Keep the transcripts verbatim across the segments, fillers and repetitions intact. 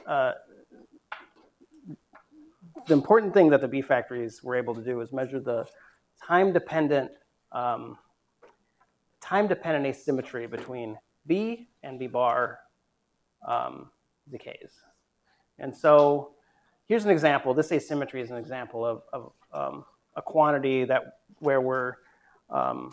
uh, the important thing that the B factories were able to do is measure the time-dependent um, time-dependent asymmetry between B and B bar um, decays. And so here's an example. This asymmetry is an example of, of um, a quantity that where we're um,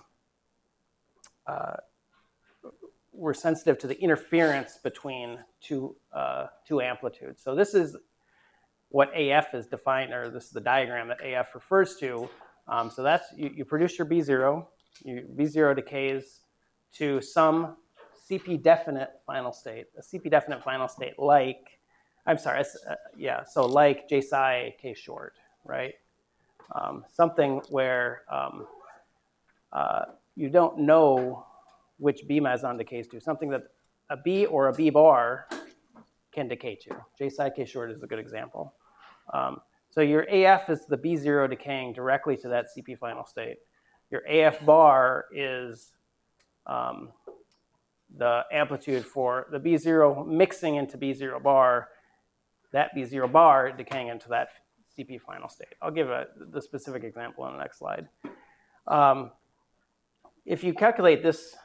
uh, we're sensitive to the interference between two uh, two amplitudes. So this is what A F is defined, or this is the diagram that A F refers to. Um, so that's you, you produce your B zero. You, B zero decays to some C P definite final state. A C P definite final state like, I'm sorry, uh, yeah, so like J psi K short, right? Um, something where um, uh, you don't know which B meson decays to, something that a B or a B bar can decay to. J psi K short is a good example. Um, so your A F is the B zero decaying directly to that C P final state. Your A F bar is um, the amplitude for the B zero mixing into B zero bar, that B zero bar decaying into that C P final state. I'll give a, the specific example on the next slide. Um, if you calculate this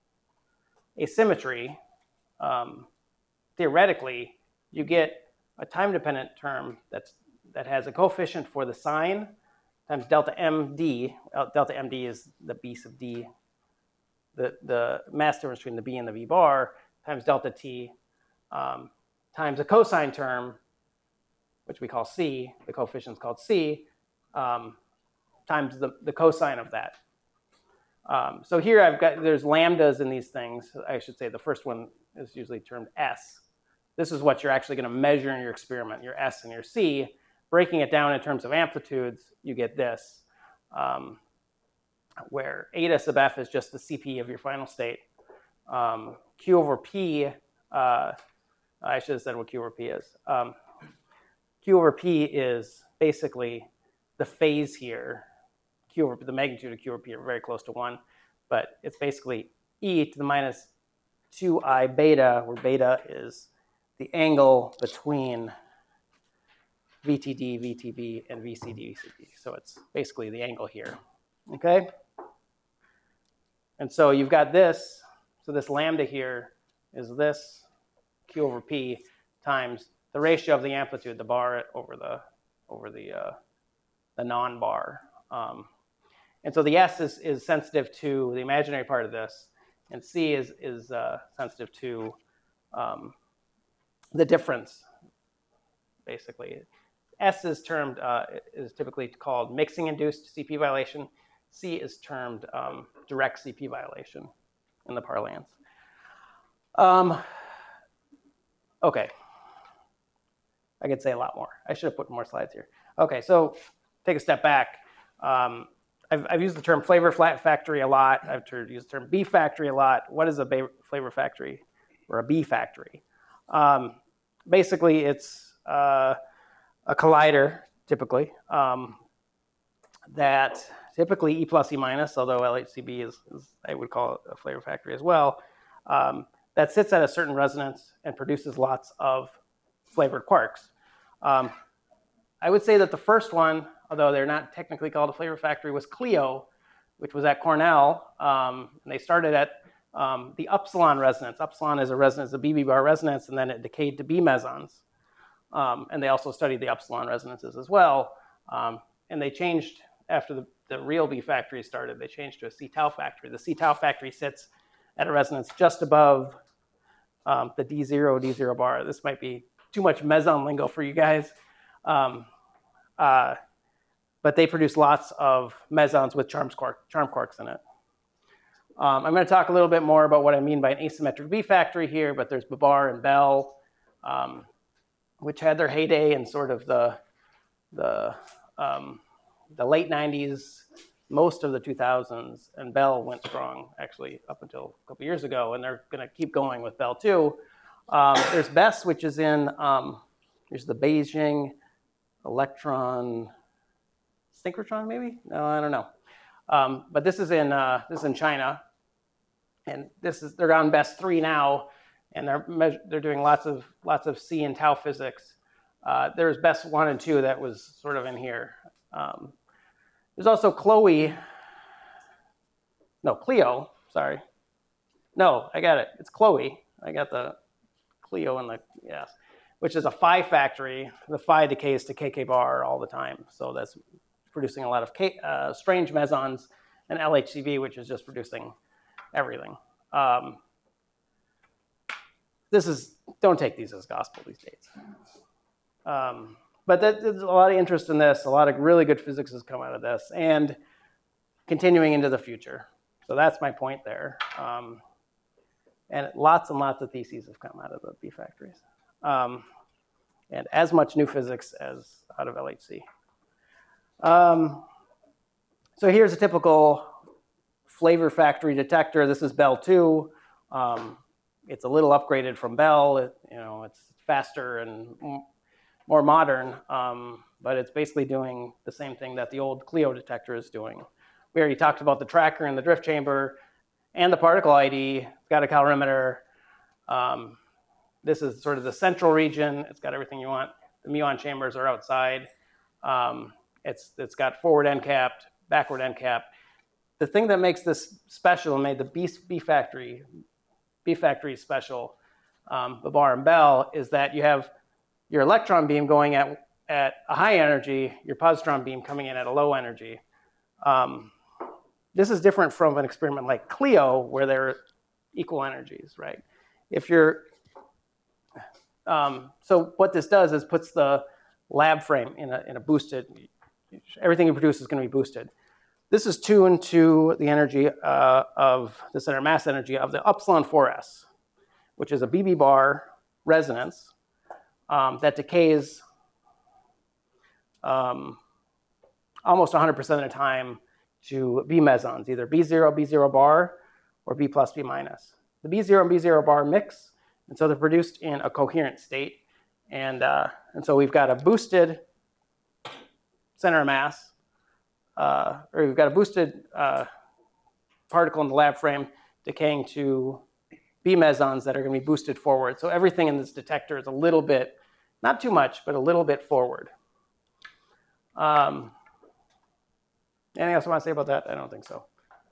asymmetry, um, theoretically, you get a time-dependent term that's, that has a coefficient for the sign times delta M D. Delta M D is the B sub D, the, the mass difference between the B and the V bar, times delta T, um, times a cosine term, which we call C, the coefficient is called C, um, times the, the cosine of that. Um, so here I've got, there's lambdas in these things. I should say the first one is usually termed S. This is what you're actually going to measure in your experiment, your S and your C. Breaking it down in terms of amplitudes, you get this, um, where eta sub F is just the C P of your final state. Um, Q over P, uh, I should have said what Q over P is. Um, Q over P is basically the phase here. Q over, the magnitude of Q over P are very close to one, but it's basically e to the minus two I beta, where beta is the angle between V T D, V T B, and V C D, V C B. So it's basically the angle here, okay? And so you've got this, so this lambda here is this Q over P times the ratio of the amplitude, the bar over the, over the, uh, the non-bar. Um, and so the S is, is sensitive to the imaginary part of this, and C is, is uh, sensitive to um, the difference, basically. S is termed, uh, is typically called mixing-induced C P violation. C is termed um, direct C P violation in the parlance. Um, okay. I could say a lot more. I should have put more slides here. Okay, so take a step back. Um, I've, I've used the term flavor flat factory a lot. I've used the term B factory a lot. What is a flavor factory or a B factory? Um, basically, it's uh, a collider, typically, um, that typically E plus E minus, although L H C b is, is I would call it a flavor factory as well, um, that sits at a certain resonance and produces lots of flavored quarks. Um, I would say that the first one, although they're not technically called a flavor factory, was Clio, which was at Cornell. Um, and they started at um, the upsilon resonance. Upsilon is a resonance, a B B bar resonance, and then it decayed to B mesons. Um, and they also studied the upsilon resonances as well. Um, and they changed, after the, the real B factory started, they changed to a C tau factory. The C tau factory sits at a resonance just above um, the D zero, D zero bar. This might be too much meson lingo for you guys. Um, uh, but they produce lots of mesons with charm, quark, charm quarks in it. Um, I'm going to talk a little bit more about what I mean by an asymmetric B factory here, but there's Babar and Bell, um, which had their heyday in sort of the, the, um, the late nineties, most of the two thousands, and Bell went strong, actually, up until a couple years ago, and they're going to keep going with Bell, too. Um, there's B E S, which is in, um, there's the Beijing electron synchrotron, maybe? No, I don't know. Um, but this is in uh, this is in China, and this is they're on B E S three now, and they're measure, they're doing lots of lots of C and tau physics. Uh, there's BESS one and two that was sort of in here. Um, there's also Chloe. No, Cleo. Sorry. No, I got it. It's Chloe. I got the Cleo and the yes, which is a phi factory. The phi decays to K K bar all the time, so that's producing a lot of K, uh, strange mesons, and L H C b, which is just producing everything. Um, this is, don't take these as gospel, these dates. Um, but that, there's a lot of interest in this. A lot of really good physics has come out of this, and continuing into the future. So that's my point there. Um, and lots and lots of theses have come out of the B factories. Um, and as much new physics as out of L H C. Um, so here's a typical flavor factory detector. This is Bell two. Um, it's a little upgraded from Bell. It, you know, it's faster and more modern, um, but it's basically doing the same thing that the old Cleo detector is doing. We already talked about the tracker and the drift chamber and the particle I D. It's got a calorimeter. Um, this is sort of the central region. It's got everything you want. The muon chambers are outside. Um, it's, it's got forward end capped, backward end capped. The thing that makes this special and made the B, B factory, B factory special, um, Babar and Bell, is that you have your electron beam going at, at a high energy, your positron beam coming in at a low energy. Um, this is different from an experiment like Cleo, where they're equal energies, right? If you're, um, so what this does is puts the lab frame in a, in a boosted, everything you produce is going to be boosted. This is tuned to the energy uh, of the center mass energy of the upsilon four S, which is a B B bar resonance um, that decays um, almost one hundred percent of the time to B mesons, either B zero, B zero bar, or B plus, B minus. The B zero and B zero bar mix, and so they're produced in a coherent state. And, uh, and so we've got a boosted center of mass, uh, or we've got a boosted uh, particle in the lab frame decaying to B mesons that are going to be boosted forward. So everything in this detector is a little bit, not too much, but a little bit forward. Um, anything else I want to say about that? I don't think so.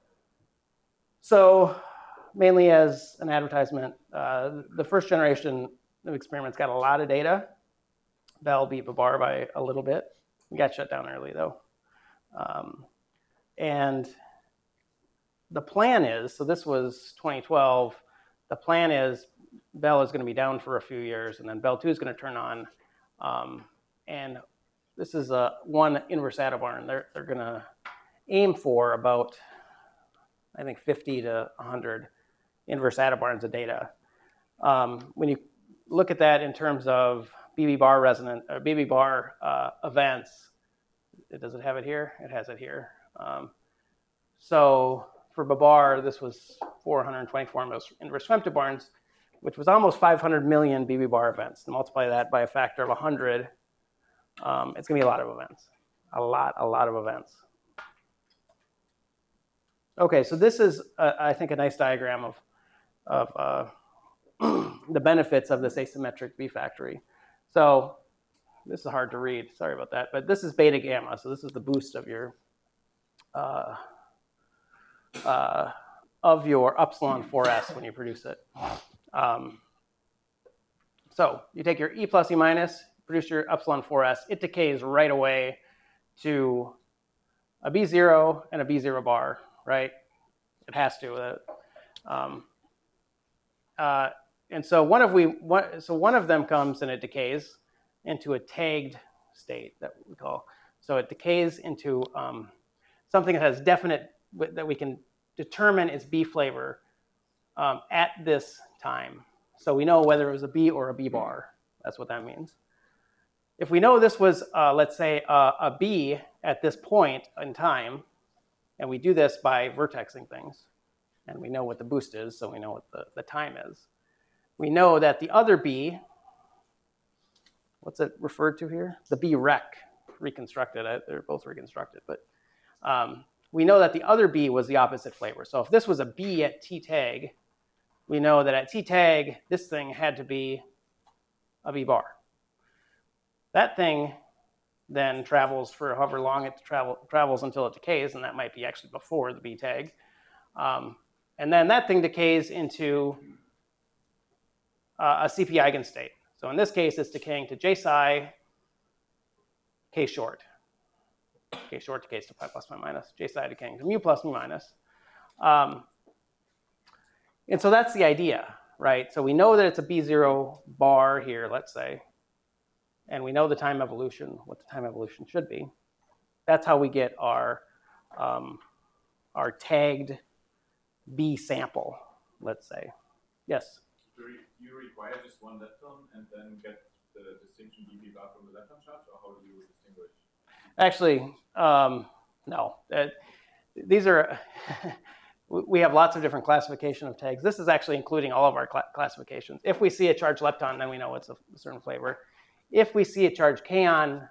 So mainly as an advertisement, uh, the first generation of experiments got a lot of data. Bell beat Babar by a little bit. We got shut down early though. Um, and the plan is, so this was twenty twelve, the plan is Bell is going to be down for a few years, and then Bell two is going to turn on. Um, and this is a one inverse Atabarn. They're, they're going to aim for about, I think, fifty to one hundred inverse Atabarns of data. Um, when you look at that in terms of B B bar resonant, or B B bar uh, events, it, does it have it here? It has it here. Um, so for Babar, this was four hundred twenty-four inverse femtobarns, which was almost five hundred million B B bar events. And multiply that by a factor of one hundred, um, it's going to be a lot of events. A lot, a lot of events. Okay, so this is, uh, I think, a nice diagram of, of uh, the benefits of this asymmetric B factory. So this is hard to read. Sorry about that. But this is beta gamma. So this is the boost of your uh, uh, of your upsilon four S when you produce it. Um, so you take your E plus E minus, produce your upsilon four S. It decays right away to a B zero and a B zero bar, right? It has to. Uh, um, uh, and so one of we one, so one of them comes and it decays into a tagged state that we call. So it decays into um, something that has definite, that we can determine its B flavor um, at this time. So we know whether it was a B or a B bar. That's what that means. If we know this was, uh, let's say, uh, a B at this point in time, and we do this by vertexing things, and we know what the boost is, so we know what the, the time is. We know that the other B, what's it referred to here? The B rec, reconstructed. They're both reconstructed, but um, we know that the other B was the opposite flavor. So if this was a B at T tag, we know that at T tag, this thing had to be a B bar. That thing then travels for however long it travel, travels until it decays, and that might be actually before the B tag. Um, and then that thing decays into uh, a C P eigenstate. So in this case, it's decaying to J psi K short. K short decays to pi plus pi minus. J psi decaying to mu plus mu minus. Um, and so that's the idea, right? So we know that it's a B zero bar here, let's say. And we know the time evolution, what the time evolution should be. That's how we get our, um, our tagged B sample, let's say. Yes? Do you require just one lepton and then get the distinction B B bar from the lepton charge, or how do you distinguish? Actually, um, no. Uh, these are, we have lots of different classification of tags. This is actually including all of our cl classifications. If we see a charged lepton, then we know it's a certain flavor. If we see a charged kaon,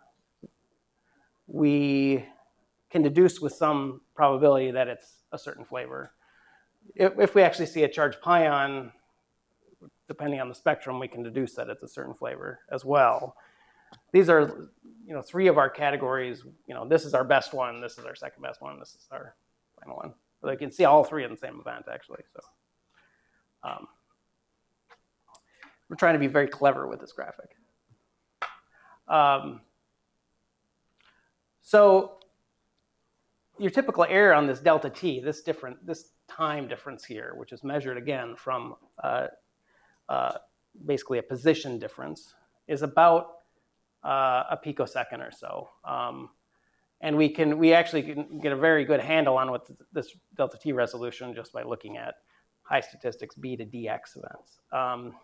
we can deduce with some probability that it's a certain flavor. If, if we actually see a charged pion, depending on the spectrum, we can deduce that it's a certain flavor as well. These are, you know, three of our categories. You know, this is our best one, this is our second best one, this is our final one. So you can see all three in the same event, actually. So um, we're trying to be very clever with this graphic. Um, so your typical error on this delta t, this different, this time difference here, which is measured again from uh, uh, basically a position difference, is about uh, a picosecond or so. Um, and we can, we actually can get a very good handle on what this delta t resolution just by looking at high statistics b to dx events. Um,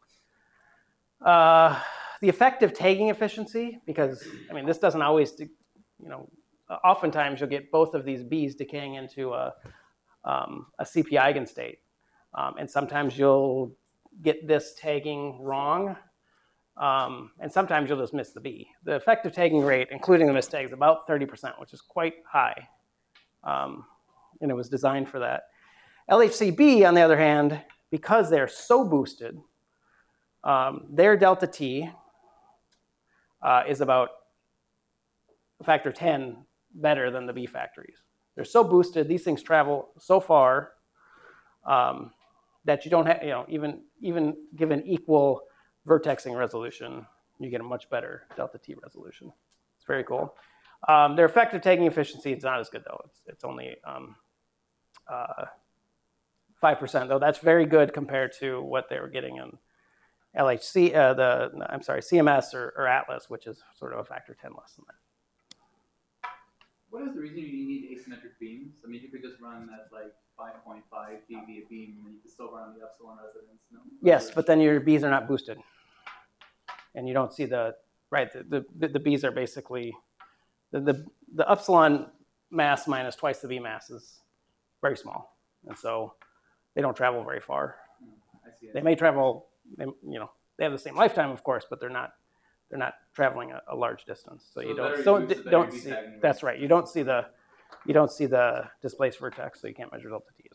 uh, The effective tagging efficiency, because, I mean, this doesn't always, you know, oftentimes you'll get both of these B's decaying into a, um, a C P eigenstate. Um, and sometimes you'll get this tagging wrong. Um, and sometimes you'll just miss the B. The effective tagging rate, including the mistags, is about thirty percent, which is quite high. Um, and it was designed for that. L H C B, on the other hand, because they're so boosted, um, their delta T, Uh, is about a factor ten better than the B factories. They're so boosted, these things travel so far um, that you don't have, you know, even, even given equal vertexing resolution, you get a much better delta T resolution. It's very cool. Um, their effective tagging efficiency is not as good though. It's, it's only um, uh, five percent though. That's very good compared to what they were getting in L H C, uh, the, I'm sorry, C M S or, or Atlas, which is sort of a factor ten less than that. What is the reason you need asymmetric beams? I mean, you could just run at like five point five D B a beam, and you could still run the epsilon resonance. No? Yes, but then your B's are not boosted. And you don't see the, right, the, the, the B's are basically, the, the, the epsilon mass minus twice the B mass is very small. And so they don't travel very far. Hmm, I see, I They see. may travel, they, you know, they have the same lifetime, of course, but they're not, they're not traveling a, a large distance. So, So you the don't, better so you boost, the better don't your B see, tagging rate. that's right. You don't see the, you don't see the displaced vertex, so you can't measure delta T as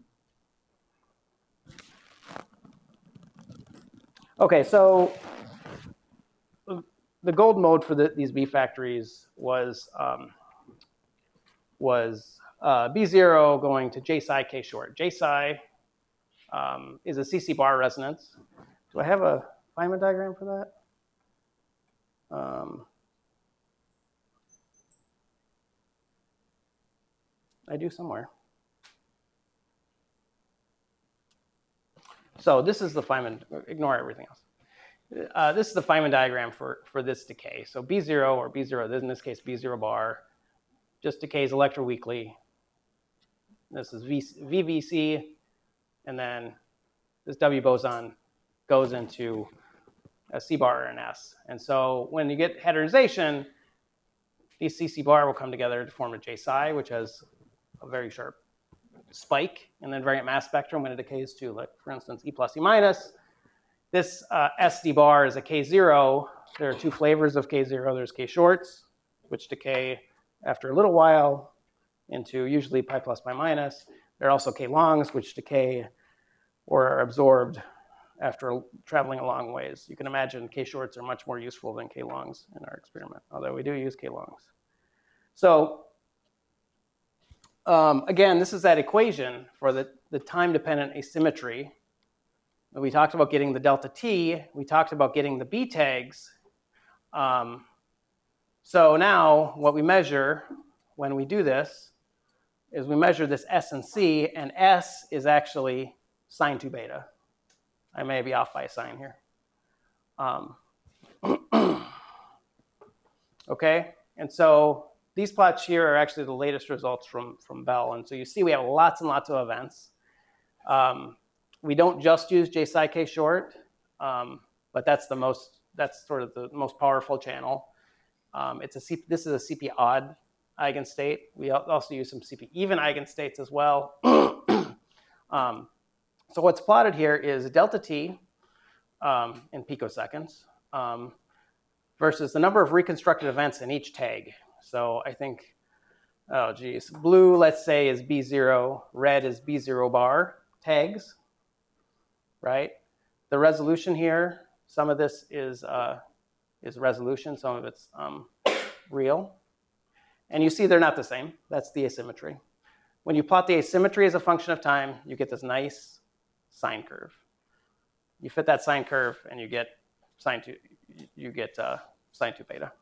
well. Okay, so the gold mode for the, these B factories was um, was uh, B zero going to J psi K short. J psi um, is a C C bar resonance. Do I have a Feynman diagram for that? Um, I do somewhere. So this is the Feynman, ignore everything else. Uh, this is the Feynman diagram for, for this decay. So B zero or B zero, in this case B zero bar, just decays electroweakly. This is v, V V C, and then this W boson goes into a C bar or an S. And so when you get heteronization, these C C bar will come together to form a J psi, which has a very sharp spike in the invariant mass spectrum when it decays to, like, for instance, E plus E minus. This uh, S D bar is a K zero. There are two flavors of K zero. There's K shorts, which decay after a little while into usually pi plus pi minus. There are also K longs, which decay or are absorbed after traveling a long ways. You can imagine K-shorts are much more useful than K-longs in our experiment, although we do use K-longs. So um, again, this is that equation for the, the time-dependent asymmetry. We talked about getting the delta t. We talked about getting the b tags. Um, so now what we measure when we do this is we measure this S and C, and S is actually sine two beta. I may be off by a sign here. Um, okay, and so these plots here are actually the latest results from, from Bell. And so you see we have lots and lots of events. Um, we don't just use J psi K short, um, but that's the most, that's sort of the most powerful channel. Um, it's a C, this is a C P odd eigenstate. We also use some C P even eigenstates as well. um, so what's plotted here is delta t um, in picoseconds um, versus the number of reconstructed events in each tag. So I think, oh geez, blue, let's say, is B zero, red is B zero bar tags, right? The resolution here, some of this is, uh, is resolution, some of it's um, real. And you see they're not the same. That's the asymmetry. When you plot the asymmetry as a function of time, you get this nice sine curve. You fit that sine curve, and you get sine two. You get uh, sine two beta.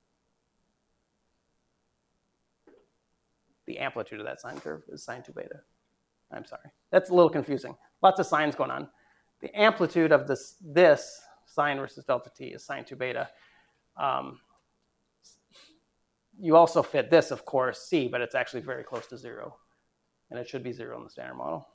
The amplitude of that sine curve is sine two beta. I'm sorry, that's a little confusing. Lots of signs going on. The amplitude of this this sine versus delta t is sine two beta. Um, You also fit this, of course, C, but it's actually very close to zero. And it should be zero in the standard model.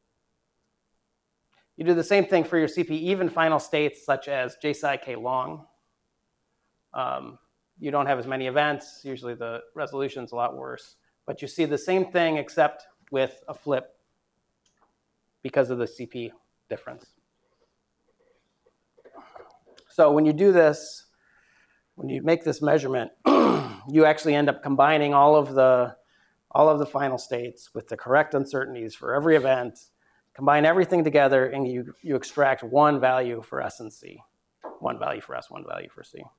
You do the same thing for your C P even final states, such as J psi K long. Um, you don't have as many events. Usually the resolution's a lot worse. But you see the same thing except with a flip because of the C P difference. So when you do this, when you make this measurement, you actually end up combining all of the all of the final states with the correct uncertainties for every event, combine everything together, and you, you extract one value for S and C. One value for S, one value for C.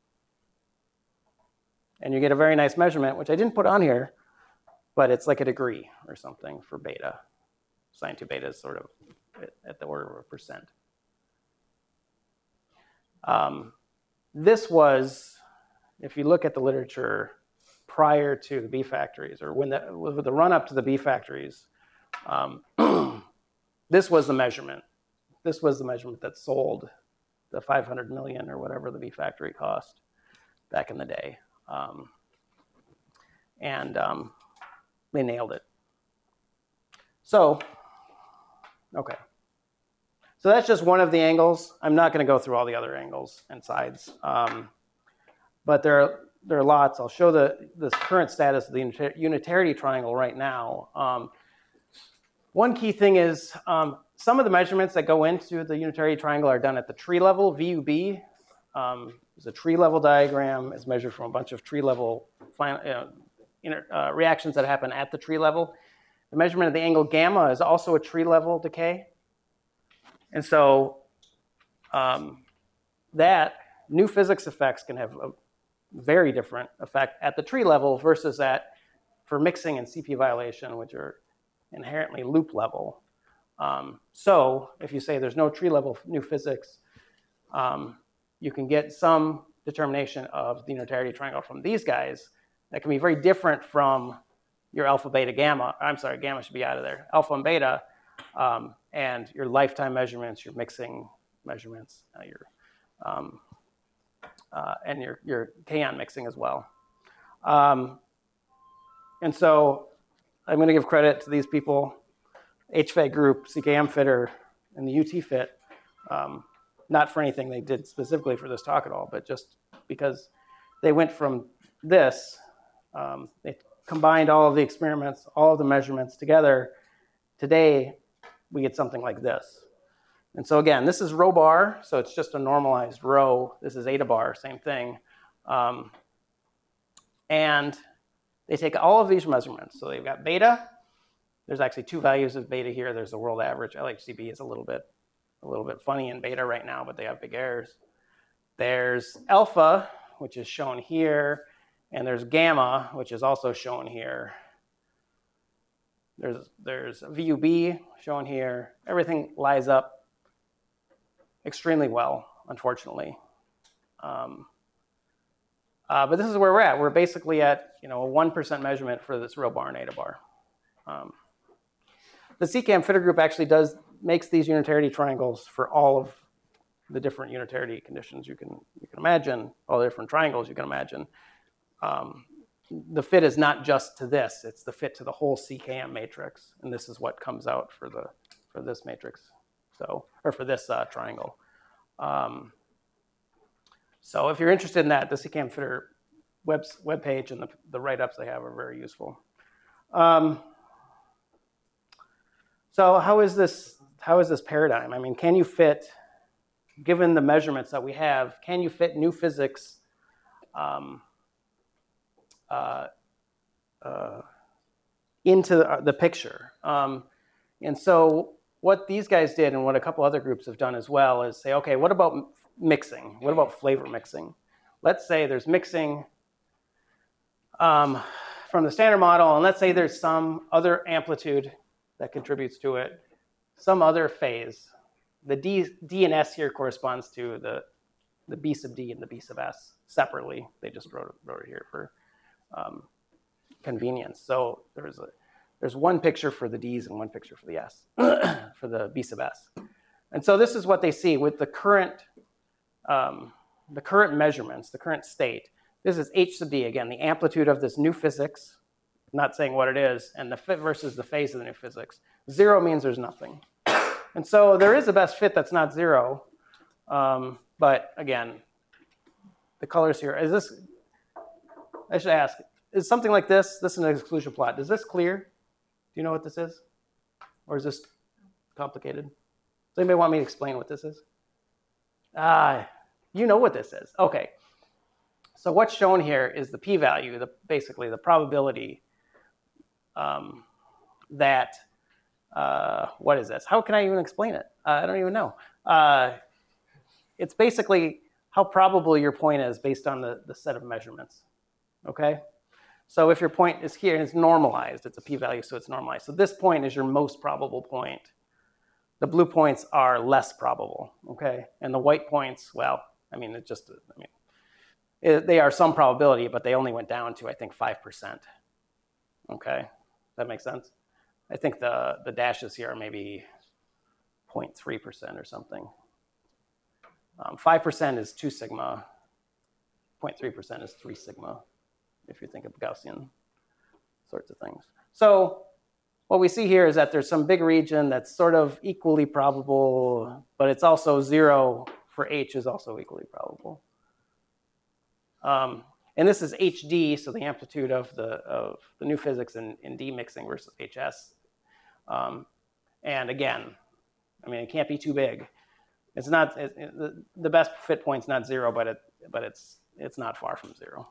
And you get a very nice measurement, which I didn't put on here, but it's like a degree or something for beta. Sine two beta is sort of at the order of a percent. Um, this was, if you look at the literature prior to the B factories, or when the, with the run up to the B factories, um, this was the measurement. This was the measurement that sold the five hundred million or whatever the B factory cost back in the day. Um, and um, they nailed it. So, okay. So that's just one of the angles. I'm not going to go through all the other angles and sides. Um, But there are, there are lots. I'll show the this current status of the unitarity triangle right now. Um, one key thing is um, some of the measurements that go into the unitarity triangle are done at the tree level. V U B um, is a tree level diagram. It's measured from a bunch of tree level final, uh, inter, uh, reactions that happen at the tree level. The measurement of the angle gamma is also a tree level decay. And so um, that new physics effects can have a very different effect at the tree level versus at for mixing and C P violation, which are inherently loop level. Um, so if you say there's no tree level new physics, um, you can get some determination of the unitarity triangle from these guys that can be very different from your alpha, beta, gamma. I'm sorry, gamma should be out of there. Alpha and beta, um, and your lifetime measurements, your mixing measurements, uh, your um, Uh, and your, your kaon mixing as well. Um, and so I'm going to give credit to these people, H F A group, C K M fitter, and the U T fit, um, not for anything they did specifically for this talk at all, but just because they went from this, um, they combined all of the experiments, all of the measurements together. Today, we get something like this. And so again, this is rho bar, so it's just a normalized rho. This is eta bar, same thing. Um, and they take all of these measurements. So they've got beta, there's actually two values of beta here. There's the world average. L H C B is a little bit, a little bit funny in beta right now, but they have big errors. There's alpha, which is shown here, and there's gamma, which is also shown here. There's, there's V U B shown here. Everything lines up extremely well, unfortunately. Um, uh, but this is where we're at. We're basically at, you know, a one percent measurement for this real bar and eta bar. Um, the C CAM fitter group actually does, makes these unitarity triangles for all of the different unitarity conditions you can, you can imagine, all the different triangles you can imagine. Um, the fit is not just to this, it's the fit to the whole C CAM matrix. And this is what comes out for the, for this matrix. So, or for this uh, triangle. Um, so if you're interested in that, the C CAM fitter web, web page and the, the write-ups they have are very useful. Um, so how is this, how is this paradigm? I mean, can you fit, given the measurements that we have, can you fit new physics um, uh, uh, into the, the picture? Um, and so what these guys did, and what a couple other groups have done as well, is say, okay, what about mixing? What about flavor mixing? Let's say there's mixing um, from the standard model, and let's say there's some other amplitude that contributes to it, some other phase. The D, D and S here corresponds to the, the B sub D and the B sub S separately. They just wrote it, wrote it here for um, convenience. So there's a, there's one picture for the D's and one picture for the S, for the B sub S. And so this is what they see with the current, um, the current measurements, the current state. This is H sub D, again, the amplitude of this new physics, not saying what it is, and the fit versus the phase of the new physics. Zero means there's nothing. And so there is a best fit that's not zero. Um, but again, the colors here, is this, I should ask, is something like this, this is an exclusion plot, is this clear? Do you know what this is? Or is this complicated? Does anybody want me to explain what this is? Ah, you know what this is. Okay. So what's shown here is the p-value, the, basically the probability um, that, uh, what is this? How can I even explain it? Uh, I don't even know. Uh, it's basically how probable your point is based on the, the set of measurements, okay? So if your point is here and it's normalized, it's a p-value, so it's normalized. So this point is your most probable point. The blue points are less probable, okay? And the white points, well, I mean, it just, I mean, it, they are some probability, but they only went down to, I think, five percent, okay? That makes sense? I think the, the dashes here are maybe zero point three percent or something. Um, five percent is two sigma, zero point three percent is three sigma, if you think of Gaussian sorts of things. So what we see here is that there's some big region that's sort of equally probable, but it's also zero for H is also equally probable. Um, and this is H D, so the amplitude of the, of the new physics in, in D mixing versus H S. Um, and again, I mean, it can't be too big. It's not, it, it, the, the best fit point's not zero, but, it, but it's, it's not far from zero.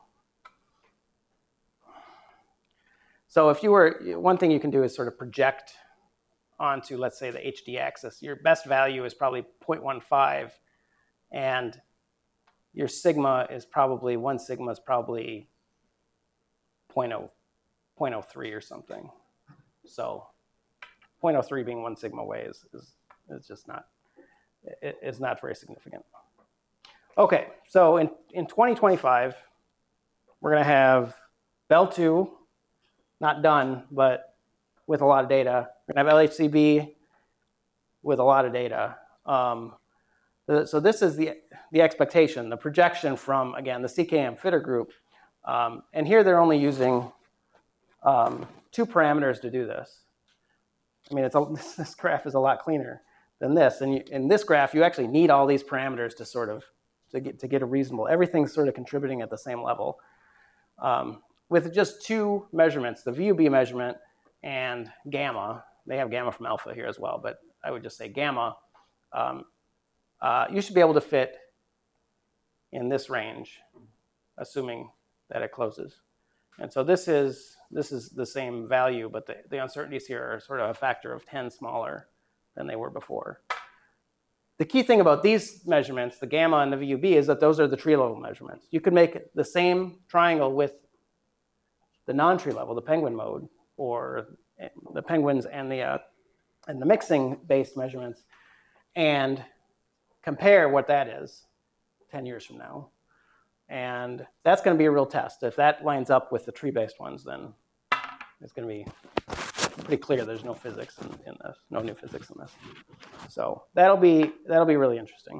So if you were, one thing you can do is sort of project onto, let's say, the H D axis. Your best value is probably zero point one five, and your sigma is probably, one sigma is probably zero point zero three or something. So zero point zero three being one sigma away is, is, is just not, it, it's not very significant. Okay, so in, in twenty twenty-five, we're gonna have Bell two, not done, but with a lot of data. We're gonna have L H C B with a lot of data. Um, so this is the, the expectation, the projection from, again, the C K M fitter group. Um, and here they're only using um, two parameters to do this. I mean, it's a, this graph is a lot cleaner than this. And you, in this graph, you actually need all these parameters to sort of, to get, to get a reasonable, everything's sort of contributing at the same level. Um, with just two measurements, the V U B measurement and gamma. They have gamma from alpha here as well, but I would just say gamma. Um, uh, you should be able to fit in this range, assuming that it closes. And so this is, this is the same value, but the, the uncertainties here are sort of a factor of ten smaller than they were before. The key thing about these measurements, the gamma and the V U B, is that those are the tree level measurements. You could make the same triangle with the non-tree level, the penguin mode, or the penguins and the, uh, and the mixing-based measurements, and compare what that is ten years from now. And that's going to be a real test. If that lines up with the tree-based ones, then it's going to be pretty clear there's no physics in, in this, no new physics in this. So that'll be that'll be really interesting.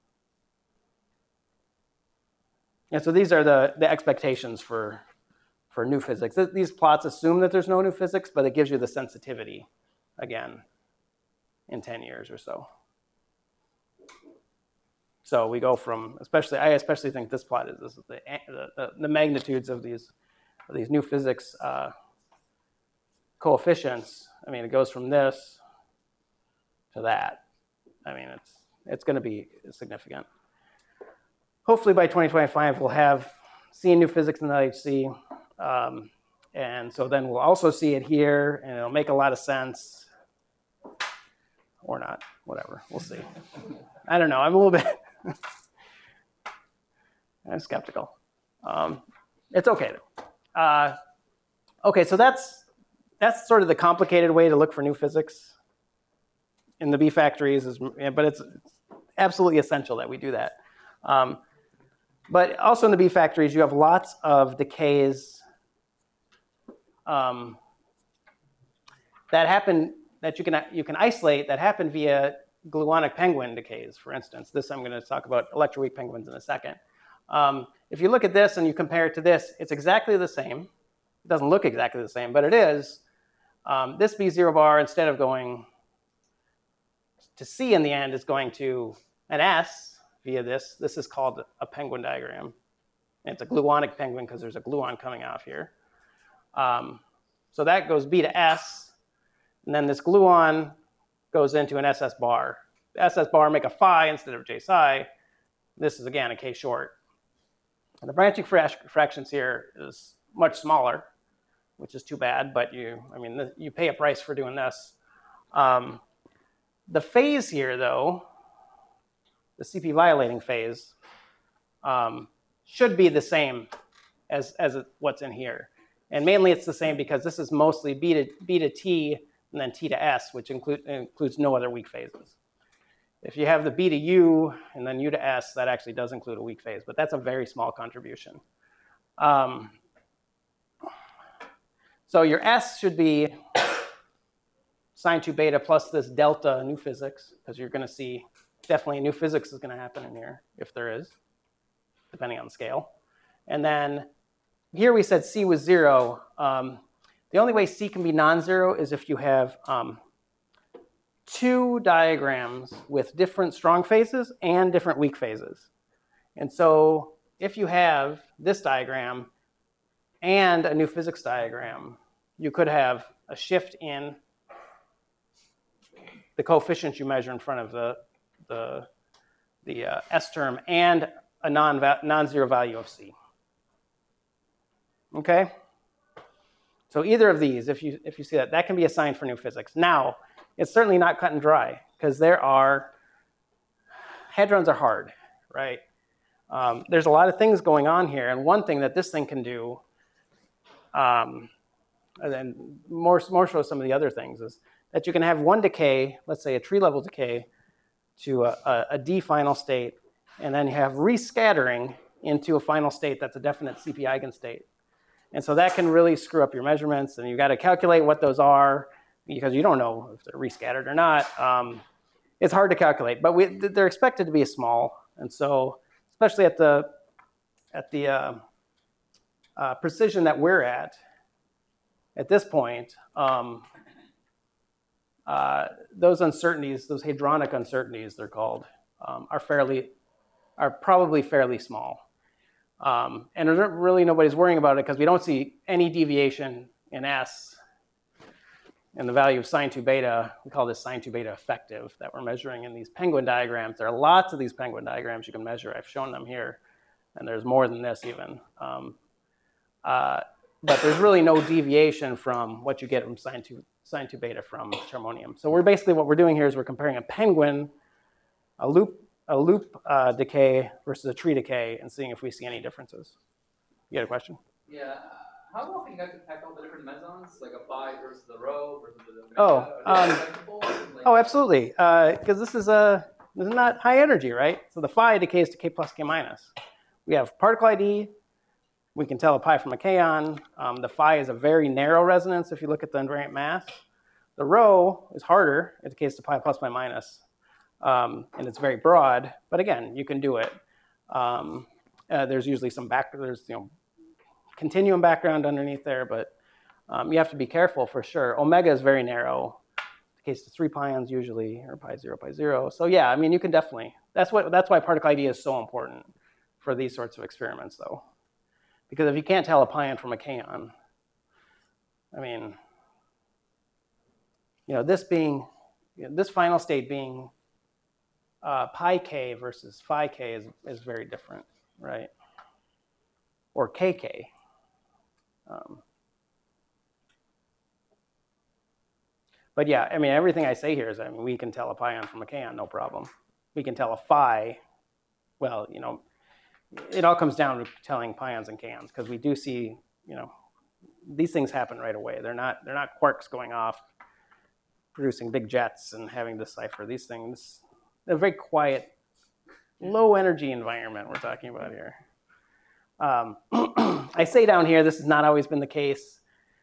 And so these are the, the expectations for, for new physics. These plots assume that there's no new physics, but it gives you the sensitivity, again, in ten years or so. So we go from, especially, I especially think this plot is, this is the, the, the magnitudes of these, of these new physics uh, coefficients. I mean, it goes from this to that. I mean, it's, it's going to be significant. Hopefully by twenty twenty-five, we'll have seen new physics in the L H C. Um, and so then we'll also see it here, and it'll make a lot of sense. Or not, whatever, we'll see. I don't know, I'm a little bit, I'm skeptical. Um, it's okay though. Uh, okay, so that's, that's sort of the complicated way to look for new physics in the B factories, is, but it's, it's absolutely essential that we do that. Um, but also in the B factories, you have lots of decays um, that happen, that you can, you can isolate, that happen via gluonic penguin decays, for instance. This, I'm going to talk about electroweak penguins in a second. Um, if you look at this and you compare it to this, it's exactly the same. It doesn't look exactly the same, but it is. Um, this B zero bar, instead of going to C in the end, is going to an S via this. This is called a penguin diagram. And it's a gluonic penguin because there's a gluon coming off here. Um, so that goes B to S. And then this gluon goes into an S S bar. The S S bar make a phi instead of J psi. This is, again, a K short. And the branching fractions here is much smaller, which is too bad. But you, I mean, you pay a price for doing this. Um, the phase here, though, the C P violating phase, um, should be the same as, as what's in here. And mainly it's the same because this is mostly B to, B to T and then T to S, which include, includes no other weak phases. If you have the B to U and then U to S, that actually does include a weak phase, but that's a very small contribution. Um, so your S should be sine two beta plus this delta new physics, because you're going to see definitely new physics is going to happen in here, if there is, depending on the scale. And then here we said C was zero. Um, the only way C can be non-zero is if you have um, two diagrams with different strong phases and different weak phases. And so if you have this diagram and a new physics diagram, you could have a shift in the coefficients you measure in front of the, the, the uh, S term and a non, non-zero value of C. Okay? So either of these, if you, if you see that, that can be a sign for new physics. Now, it's certainly not cut and dry, because there are, hadrons are hard, right? Um, there's a lot of things going on here, and one thing that this thing can do, um, and then more, more so some of the other things, is that you can have one decay, let's say a tree level decay, to a, a, a D final state, and then you have rescattering into a final state that's a definite C P eigenstate. And so that can really screw up your measurements, and you've got to calculate what those are, because you don't know if they're rescattered or not. Um, it's hard to calculate, but we, they're expected to be small. And so, especially at the, at the uh, uh, precision that we're at, at this point, um, uh, those uncertainties, those hadronic uncertainties, they're called, um, are fairly, are probably fairly small. Um, and really nobody's worrying about it because we don't see any deviation in S in the value of sine two beta. We call this sine two beta effective that we're measuring in these penguin diagrams. There are lots of these penguin diagrams you can measure. I've shown them here, and there's more than this even. Um, uh, but there's really no deviation from what you get from sine two, sine two beta from charmonium. So we're basically, what we're doing here is we're comparing a penguin, a loop, a loop uh, decay versus a tree decay, and seeing if we see any differences. You got a question? Yeah. How often you guys tackle the different mesons, like a phi versus the rho versus the omega? Oh, Are they um, identical? Like, Oh, absolutely. Because uh, this is a this is not high energy, right? So the phi decays to k plus k minus. We have particle I D. We can tell a pi from a kaon. Um, the phi is a very narrow resonance if you look at the invariant mass. The rho is harder. It decays to pi plus pi minus. Um, and it's very broad. But again, you can do it. Um, uh, there's usually some back, there's, you know, continuum background underneath there, but um, you have to be careful for sure. Omega is very narrow. Decays to three pions usually, or pi zero, pi zero. So yeah, I mean, you can definitely, that's what that's why particle I D is so important for these sorts of experiments though. Because if you can't tell a pion from a kaon, I mean, you know, this being, you know, this final state being uh, pi k versus phi k is, is very different, right? Or kk. Um, But yeah, I mean, everything I say here is, I mean, we can tell a pion from a kaon, no problem. We can tell a phi, well, you know, it all comes down to telling pions and kaons, because we do see, you know, these things happen right away. They're not, they're not quarks going off, producing big jets and having to decipher these things. They're a very quiet, low energy environment we're talking about here. Um, I say down here, this has not always been the case.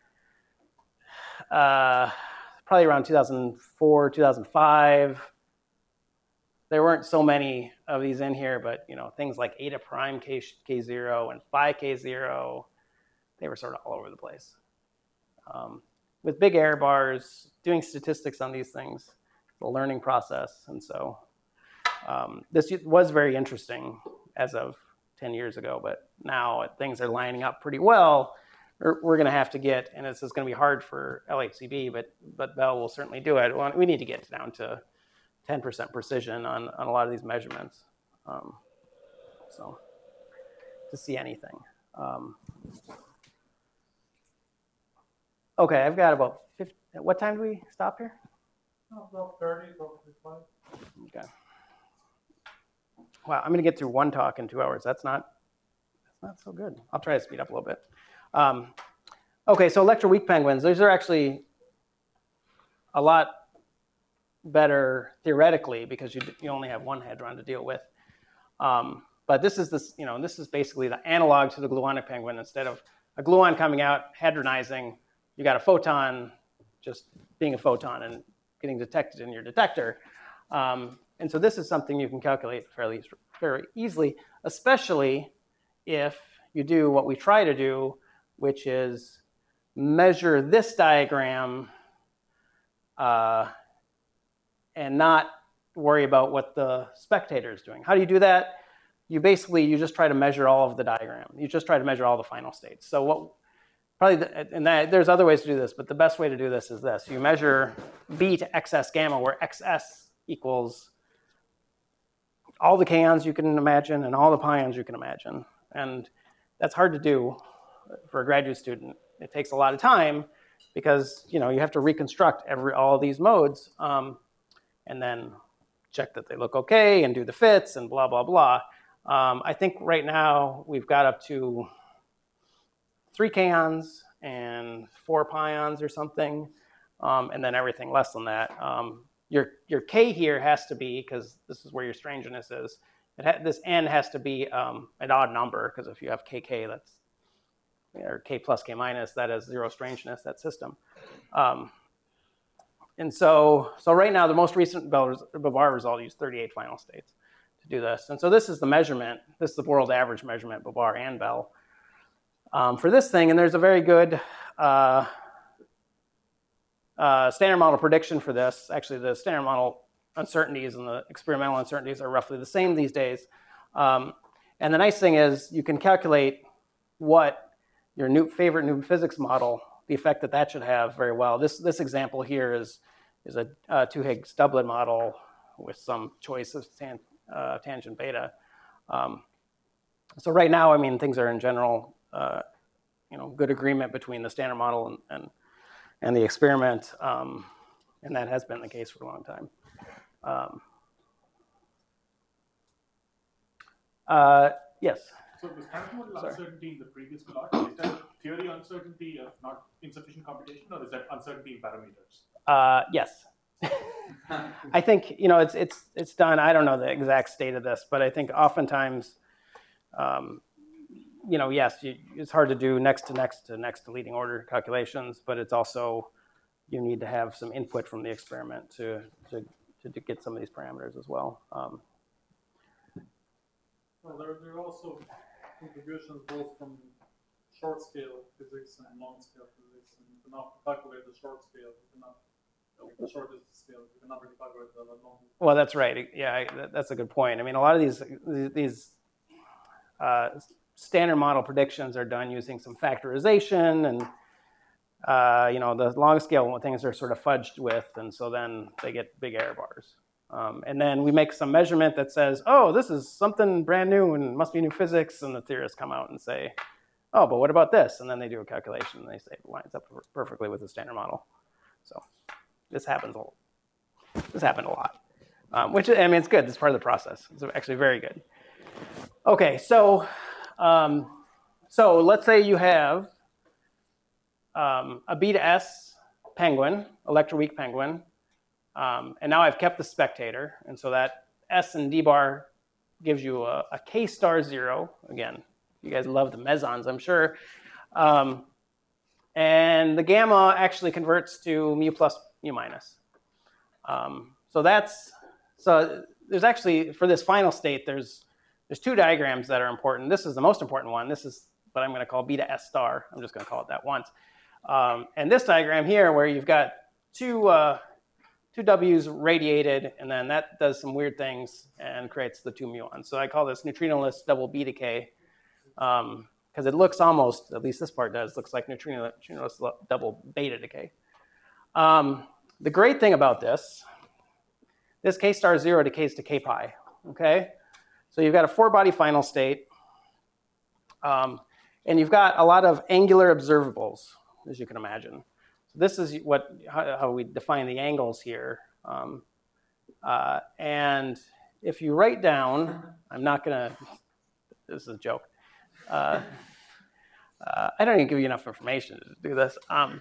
Uh, probably around two thousand four, two thousand five. There weren't so many of these in here, but you know, things like eta prime K, K0 and phi K zero, they were sort of all over the place. Um, with big error bars, doing statistics on these things, the learning process. And so um, this was very interesting as of ten years ago, but now things are lining up pretty well. We're, we're going to have to get, and this is going to be hard for L H C B, but but Bell will certainly do it. We need to get down to ten percent precision on, on a lot of these measurements. Um, so to see anything. Um, okay, I've got about fifty. What time do we stop here? Oh, twelve thirty, twelve forty-five. Okay. Wow, I'm going to get through one talk in two hours. That's not, that's not so good. I'll try to speed up a little bit. Um, okay, so electroweak penguins, those are actually a lot better theoretically because you, you only have one hadron to deal with. Um, but this is this, you know, this is basically the analog to the gluonic penguin. Instead of a gluon coming out, hadronizing, you got a photon just being a photon and getting detected in your detector. Um, and so this is something you can calculate fairly, very easily, especially if you do what we try to do, which is measure this diagram uh, and not worry about what the spectator is doing. How do you do that? You basically, you just try to measure all of the diagram. You just try to measure all the final states. So what, probably, the, and that, there's other ways to do this, but the best way to do this is this. You measure B to X S gamma, where X S equals all the kaons you can imagine and all the pions you can imagine. And that's hard to do for a graduate student. It takes a lot of time because, you know, you have to reconstruct every all of these modes um, and then check that they look okay and do the fits and blah, blah, blah. Um, I think right now we've got up to three kaons and four pions or something, um, and then everything less than that. Um, your, your K here has to be, because this is where your strangeness is, it ha this N has to be um, an odd number, because if you have K K, that's, or K plus, K minus, that is zero strangeness, that system. Um, and so, so right now, the most recent Babar result used thirty-eight final states to do this. And so this is the measurement. This is the world average measurement, Babar and Bell, um, for this thing. And there's a very good uh, uh, standard model prediction for this. Actually, the standard model uncertainties and the experimental uncertainties are roughly the same these days. Um, and the nice thing is you can calculate what your new favorite Newton physics model, the effect that that should have very well. This, this example here is, is a, a two Higgs doublet model with some choice of tan, uh, tangent beta. Um, so right now, I mean, things are in general uh, you know, good agreement between the standard model and and, and the experiment, um, and that has been the case for a long time. Um, uh, yes. So the standard model Sorry. uncertainty in the previous plot, is that theory uncertainty of not insufficient computation, or is that uncertainty in parameters? Uh, yes. I think, you know, it's it's it's done. I don't know the exact state of this, but I think oftentimes, um, you know, yes, you, it's hard to do next to next to next to leading order calculations, but it's also you need to have some input from the experiment to to to get some of these parameters as well. Um, Well, there, there are also contributions both from short scale physics and long scale physics. And you cannot calculate the short scale, you cannot, the short distance scale, you cannot really calculate the long. Well, that's right. Yeah, I, that's a good point. I mean, a lot of these these uh, standard model predictions are done using some factorization, and uh, you know, the long scale things are sort of fudged with, and so then they get big error bars. Um, and then we make some measurement that says, oh, this is something brand new and must be new physics, and the theorists come out and say, oh, but what about this? And then they do a calculation, and they say it lines up perfectly with the standard model. So this happens a lot. This happened a lot, um, which, I mean, it's good. It's part of the process. It's actually very good. Okay, so um, so let's say you have um, a beta S penguin, electroweak penguin, um, and now I've kept the spectator, and so that S and D bar gives you a, a K star zero. Again, you guys love the mesons, I'm sure. Um, and the gamma actually converts to mu plus mu minus. Um, so that's, so there's actually, for this final state, there's there's two diagrams that are important. This is the most important one. This is what I'm going to call beta S star. I'm just going to call it that once. Um, and this diagram here, where you've got two uh, two W's radiated, and then that does some weird things and creates the two muons. So I call this neutrinoless double B decay, because um, it looks almost, at least this part does, looks like neutrino, neutrinoless double beta decay. Um, the great thing about this, this K star zero decays to K pi, okay? So you've got a four-body final state, um, and you've got a lot of angular observables, as you can imagine. So this is what how, how we define the angles here. Um, uh, and if you write down, I'm not gonna, this is a joke. Uh, uh, I don't even give you enough information to do this. Um,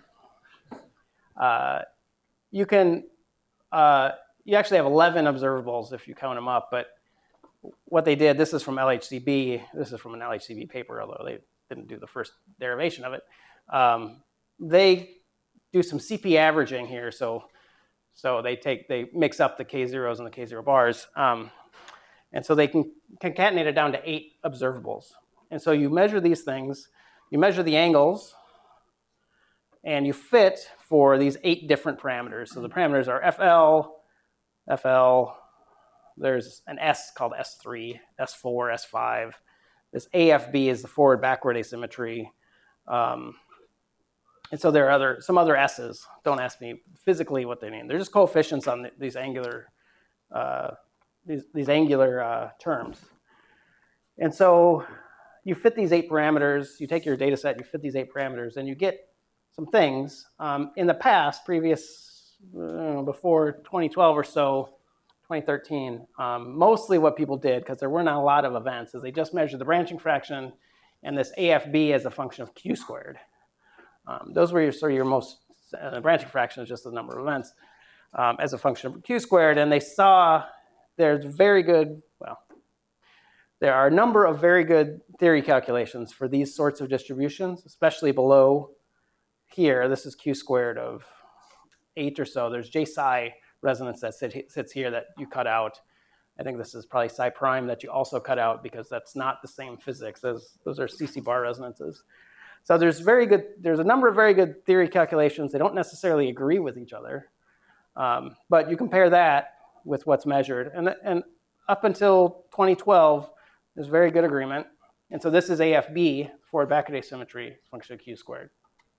uh, you can, uh, you actually have eleven observables if you count them up, but what they did, this is from L H C B, this is from an L H C B paper, although they didn't do the first derivation of it. Um, they do some C P averaging here, so so they take they mix up the K zeros and the K zero bars, um, and so they can concatenate it down to eight observables. And so you measure these things, you measure the angles, and you fit for these eight different parameters. So the parameters are F L, F L. There's an S called S three, S four, S five. This A F B is the forward-backward asymmetry. Um, and so there are other some other S's. Don't ask me physically what they mean. They're just coefficients on the, these angular uh, these, these angular uh, terms. And so you fit these eight parameters. You take your data set, you fit these eight parameters, and you get some things. Um, in the past, previous, uh, before twenty twelve or so, twenty thirteen, um, mostly what people did, because there were not a lot of events, is they just measured the branching fraction and this A F B as a function of Q squared. Um, those were your, sort of your most, uh, branching fraction is just the number of events um, as a function of Q squared, and they saw there's very good, well, there are a number of very good theory calculations for these sorts of distributions, especially below here. This is Q squared of eight or so. There's J psi resonance that sit, sits here that you cut out. I think this is probably psi prime that you also cut out because that's not the same physics as those are C C bar resonances. So there's very good, there's a number of very good theory calculations. They don't necessarily agree with each other, um, but you compare that with what's measured. And, and up until twenty twelve, there's very good agreement. And so this is A F B, forward backward asymmetry, function of Q squared.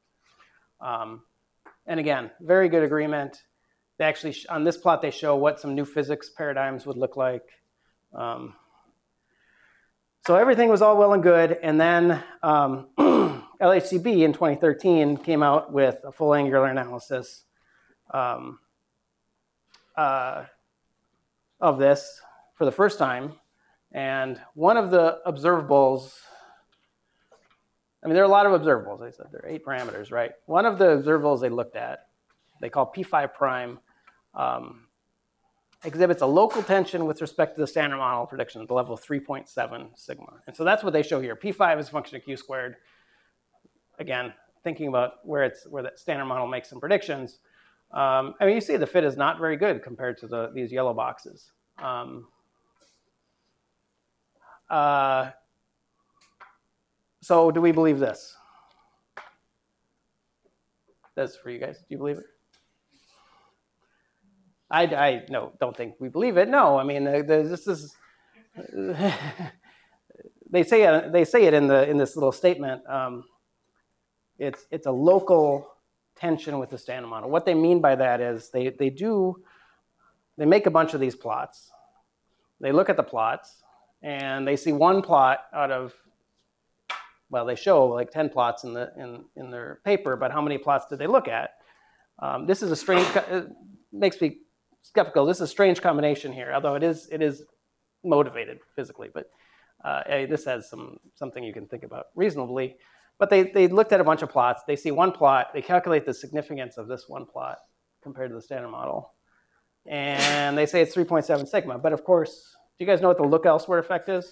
Um, and again, very good agreement. They actually, on this plot, they show what some new physics paradigms would look like. Um, so everything was all well and good. And then um, L H C B in twenty thirteen came out with a full angular analysis um, uh, of this for the first time. And one of the observables, I mean, there are a lot of observables. I said there are eight parameters, right? One of the observables they looked at, they call P five prime, um, exhibits a local tension with respect to the standard model prediction at the level of three point seven sigma. And so that's what they show here. P five is a function of Q squared. Again, thinking about where it's where that standard model makes some predictions. Um, I mean, you see the fit is not very good compared to the, these yellow boxes. Um, uh, so do we believe this? That's for you guys. Do you believe it? I, I no, don't think we believe it. No, I mean, the, the, this is, they say it, they say it in, the, in this little statement. Um, it's, it's a local tension with the standard model. What they mean by that is they, they do, they make a bunch of these plots. They look at the plots and they see one plot out of, well, they show like ten plots in, the, in, in their paper, but how many plots did they look at? Um, this is a strange, it makes me skeptical. This is a strange combination here, although it is, it is motivated physically, but uh, this has some, something you can think about reasonably. But they, they looked at a bunch of plots. They see one plot. They calculate the significance of this one plot compared to the standard model. And they say it's three point seven sigma. But of course, do you guys know what the look elsewhere effect is?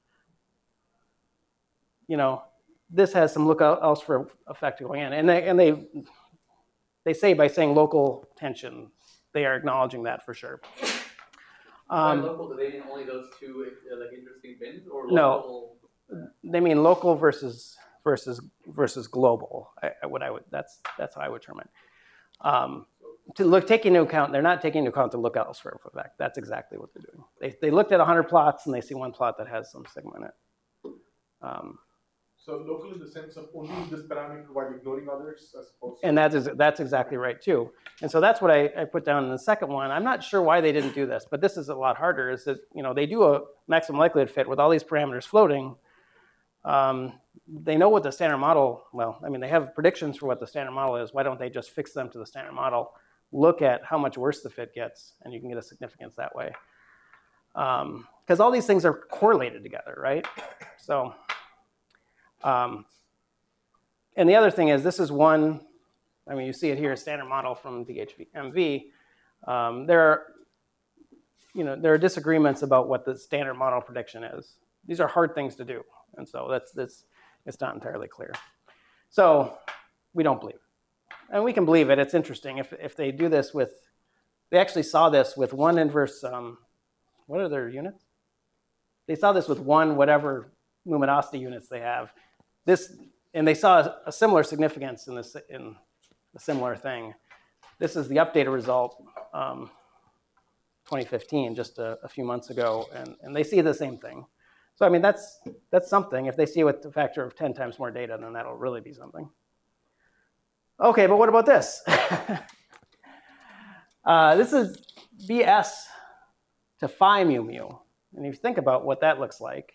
You know, this has some look elsewhere effect going in. And they, and they, they say by saying local tension, they are acknowledging that for sure. Um, Um, local, do they mean only those two uh, like interesting bins, or no, local? they mean local versus versus versus global. I, I, what I would that's that's how I would term it. Um, to look, take into account, they're not taking into account the look elsewhere effect. That's exactly what they're doing. They they looked at one hundred plots and they see one plot that has some sigma in it. Um, So local in the sense of only this parameter while ignoring others, as opposed to... And that is, that's exactly right too. And so that's what I, I put down in the second one. I'm not sure why they didn't do this, but this is a lot harder, is that, you know, they do a maximum likelihood fit with all these parameters floating. Um, they know what the standard model, well, I mean, they have predictions for what the standard model is. Why don't they just fix them to the standard model, look at how much worse the fit gets, and you can get a significance that way. Because um, all these things are correlated together, right? So... Um, and the other thing is, this is one, I mean, you see it here, standard model from D H M V. Um, there are, you know, there are disagreements about what the standard model prediction is. These are hard things to do. And so that's, that's, it's not entirely clear. So we don't believe it. And we can believe it. It's interesting. If, if they do this with, they actually saw this with one inverse, um, what are their units? They saw this with one whatever luminosity units they have. This, and they saw a, a similar significance in this, in a similar thing. This is the updated result, um, twenty fifteen, just a, a few months ago, and, and they see the same thing. So I mean, that's that's something. If they see with a factor of ten times more data, then that'll really be something. Okay, but what about this? uh, this is B S to phi mu mu, and if you think about what that looks like,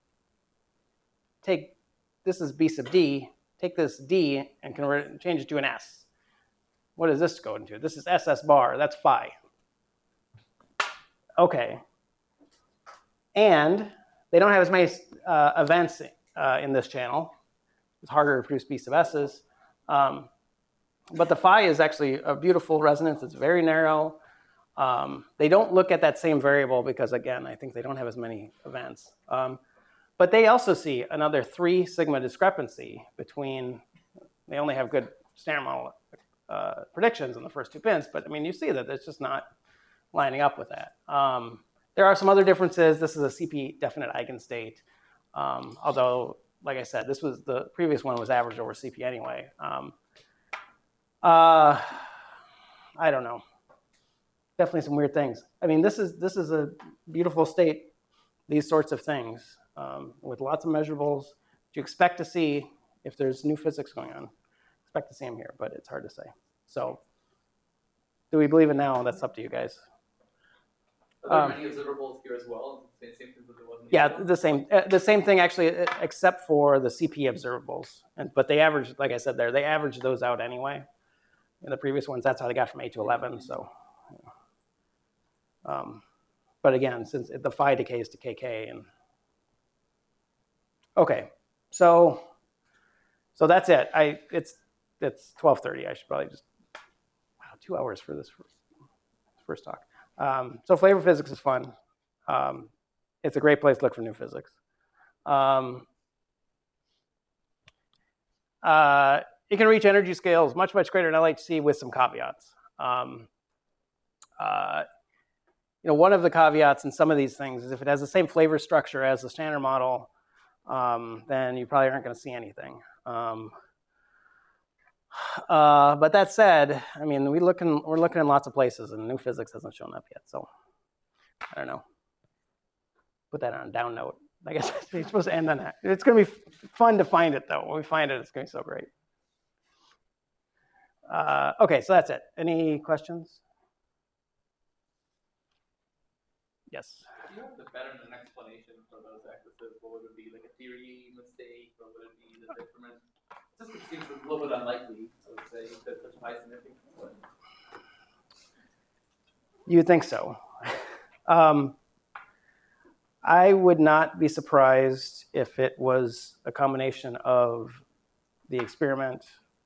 take, this is B sub D, take this D and convert it and change it to an S. What does this go into? This is S S bar, that's phi. Okay. And they don't have as many uh, events uh, in this channel. It's harder to produce B sub S's. Um, but the phi is actually a beautiful resonance. It's very narrow. Um, they don't look at that same variable because, again, I think they don't have as many events. Um, But they also see another three sigma discrepancy between, they only have good standard model uh, predictions in the first two pins, but I mean, you see that it's just not lining up with that. Um, there are some other differences. This is a C P definite eigenstate. Um, although, like I said, this was, the previous one was averaged over C P anyway. Um, uh, I don't know. Definitely some weird things. I mean, this is, this is a beautiful state, these sorts of things. Um, with lots of measurables that you expect to see if there's new physics going on. Expect to see them here, but it's hard to say. So do we believe it now? That's up to you guys. Are there Um, many observables here as well? Same, same thing as it was in Yeah, April? the same, uh, the same thing actually, uh, except for the C P observables. And, but they averaged, like I said there, they averaged those out anyway. In the previous ones, that's how they got from eight to eleven, so. Um, but again, since the phi decays to K K and. Okay, so, so that's it. I, it's, it's twelve thirty, I should probably just, wow, two hours for this first, first talk. Um, so flavor physics is fun. Um, it's a great place to look for new physics. Um, uh, it can reach energy scales much, much greater than L H C with some caveats. Um, uh, you know, one of the caveats in some of these things is if it has the same flavor structure as the standard model, um, then you probably aren't going to see anything. Um, uh, but that said, I mean, we look in, we're looking in lots of places, and new physics hasn't shown up yet. So I don't know. Put that on a down note. I guess it's supposed to end on that. It's going to be fun to find it, though. When we find it, it's going to be so great. Uh, okay, so that's it. Any questions? Yes. Do you have the better an explanation for those excesses? What would it be, like a theory mistake, or would it be the detriment? Just it seems a little bit unlikely, I would say, that such high significance. But You think so? um, I would not be surprised if it was a combination of the experiment,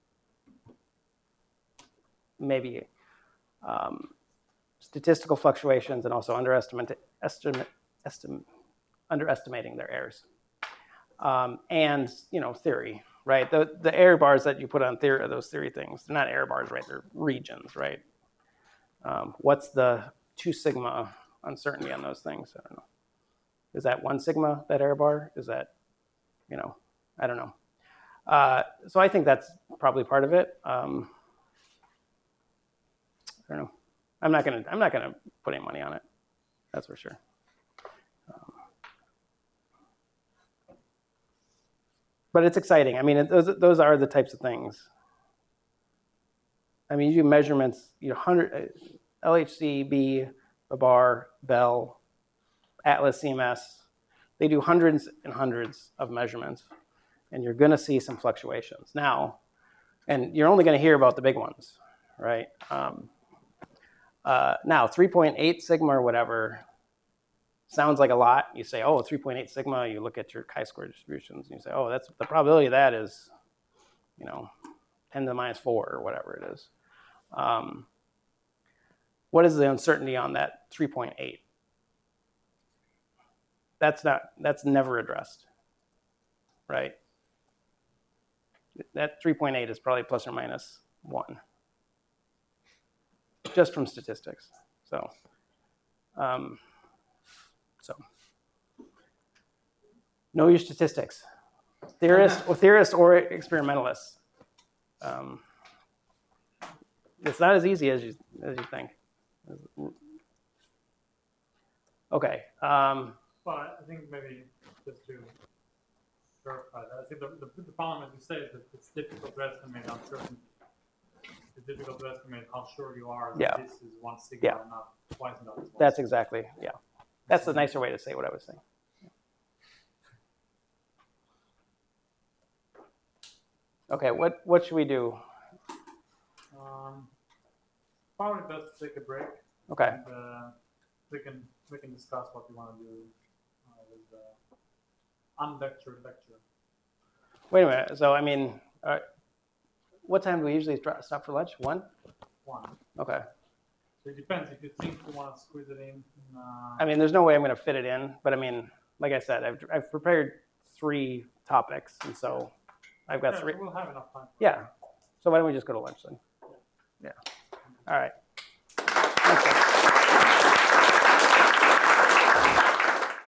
maybe um, statistical fluctuations, and also underestimate, estimate, estim, underestimating their errors. Um, and, you know, theory, right? The, the error bars that you put on theory, those theory things, they're not error bars, right? They're regions, right? Um, what's the two sigma uncertainty on those things? I don't know. Is that one sigma, that error bar? Is that, you know, I don't know. Uh, so I think that's probably part of it. Um, I don't know. I'm not gonna. I'm not gonna put any money on it. That's for sure. Um, but it's exciting. I mean, it, those those are the types of things. I mean, you do measurements. You know, hundred L H C, B, Babar, Bell, Atlas, C M S. They do hundreds and hundreds of measurements, and you're going to see some fluctuations now. And you're only going to hear about the big ones, right? Um, Uh, now, three point eight sigma or whatever sounds like a lot. You say, oh, three point eight sigma, you look at your chi-square distributions, and you say, oh, that's the probability of that is, you know, ten to the minus four or whatever it is. Um, what is the uncertainty on that three point eight? That's not, that's never addressed, right? That three point eight is probably plus or minus one. Just from statistics. So, um, so know your statistics, theorists or theorists or experimentalists. Um, it's not as easy as you as you think. Okay. Um, Well, I think maybe just to verify that, I think the, the, the problem, as you say, is that it's difficult to estimate uncertainty. It's difficult to estimate how sure you are that Yeah. this is one sigma Yeah. and not twice not as one. that's exactly, yeah. That's the nicer way to say what I was saying. Okay, what, what should we do? Um, probably best to take a break. Okay. And, uh, we can we can discuss what we want to do uh, with the unlectured lecture. Wait a minute. So, I mean, uh, what time do we usually dr- stop for lunch? One? One. Okay. So it depends if you think you want to squeeze it in. in uh, I mean, there's no way I'm going to fit it in, but I mean, like I said, I've, I've prepared three topics, and so I've got yeah, three. so we'll have enough time. Yeah. So why don't we just go to lunch then? Yeah. All right.